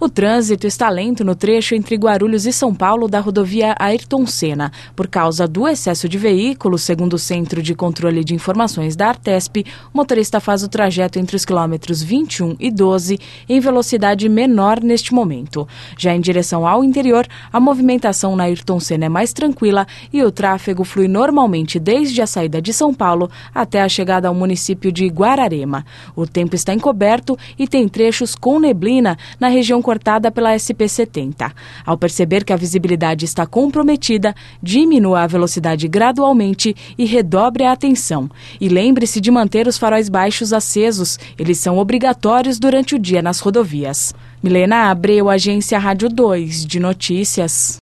O trânsito está lento no trecho entre Guarulhos e São Paulo da rodovia Ayrton Senna. Por causa do excesso de veículos, segundo o Centro de Controle de Informações da Artesp, o motorista faz o trajeto entre os quilômetros 21 e 12 em velocidade menor neste momento. Já em direção ao interior, a movimentação na Ayrton Senna é mais tranquila e o tráfego flui normalmente desde a saída de São Paulo até a chegada ao município de Guararema. O tempo está encoberto e tem trechos com neblina na região cortada pela SP-70. Ao perceber que a visibilidade está comprometida, diminua a velocidade gradualmente e redobre a atenção. E lembre-se de manter os faróis baixos acesos, eles são obrigatórios durante o dia nas rodovias. Milena Abreu, Agência Rádio 2 de Notícias.